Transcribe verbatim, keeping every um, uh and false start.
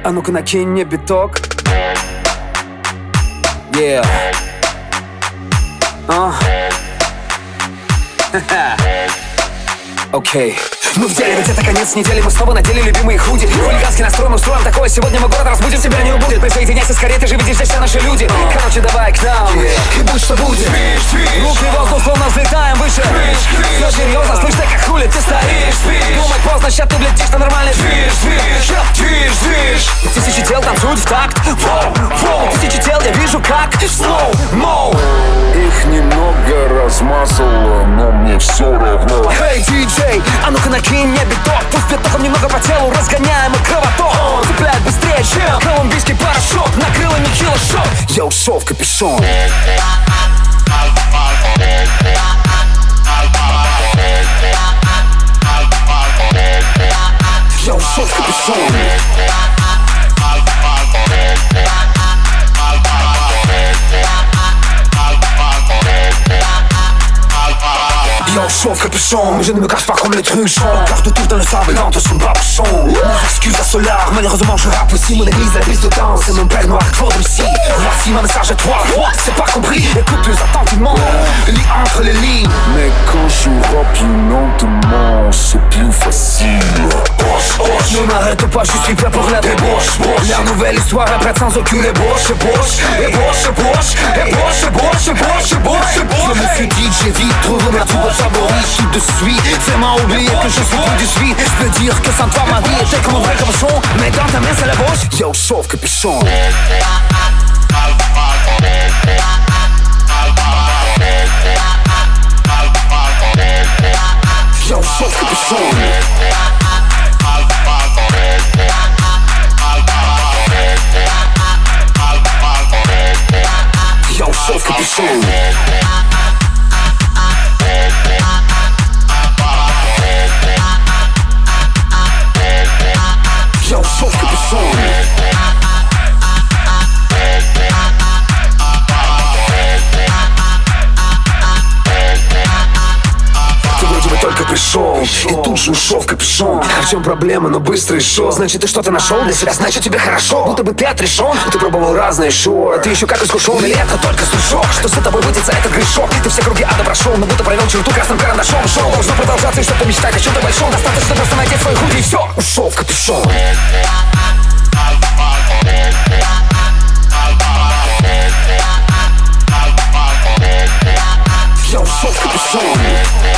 А ну-ка накинь мне биток. Yeah. А? Окей. Okay. Мы в деле, ведь это конец недели. Мы снова надели любимые худи. Хулиганский настрой мы устроим такое. Сегодня мы город разбудим. Тебя не убудет. Присоединяйся скорее, ты же видишь здесь все наши люди. Короче, давай к нам, yeah. И будь что будет. Руки в воздух, словно взлетаем выше. Все серьезно, слышь, ты как хули, ты стоишь. Думать поздно, щас ты влетишь на нормальный движ, движ, движ, движ. Тысячи тел танцуют в такт. Воу, воу, тысячи тел я вижу как slow mo. Их немного размазало, но мне все равно. Эй, диджей, а ну-ка накинь мне биток. Пусть пятоком немного по телу разгоняем и кровоток. Цепляет быстрее, чем колумбийский порошок. Накрыло нехило шок. Я ушел в капюшон. Я ушел в капюшон. Я ушел в капюшon, je ne me cache pas comme les truchons. Garde tout dans le sable, lente sur le babuchon. Mes excuses à Solar, malheureusement je rappe aussi. Mon église est la piste de danse, c'est mon père noir, fort M C. Voici mon message à toi, c'est pas compris. Écoute plus attentivement, lis entre les lignes. Mais quand je rappe lentement, c'est plus facile. Bosh, bosh, ne m'arrête pas, je suis prêt pour la débauche. La nouvelle histoire après sans aucune ébauche. Ébauche, ébauche, ébauche, ébauche, ébauche, ébauche, ébauche, ébauche. Je me suis dit que j'ai vite trouvé ma tout favori tout de suite. Fais-moi oublier que je suis plus de suite. Je peux dire que sans toi ma vie était comme un vrai capuchon. Mais dans ta main c'est la bouche. Yo, sauf capuchon. Yo, sauf capuchon. Yo, sauf capuchon. Yo, sauf capuchon. Ты вроде бы только пришел и тут же ушел в капюшон. А в чем проблема, но быстро и шел. Значит, ты что-то нашел для себя, значит тебе хорошо. Будто бы ты отрешен, ты пробовал разные шоу. А ты еще как искушен, или это только слушок? Что с тобой выйдется, это грешок. Ты все круги ада прошел, но будто провел черту красным карандашом. Шоу должно продолжаться, и что-то мечтать о чем-то большом. Достаточно просто надеть свой худи и все. Ушел в капюшон. Я ушел в капюшон.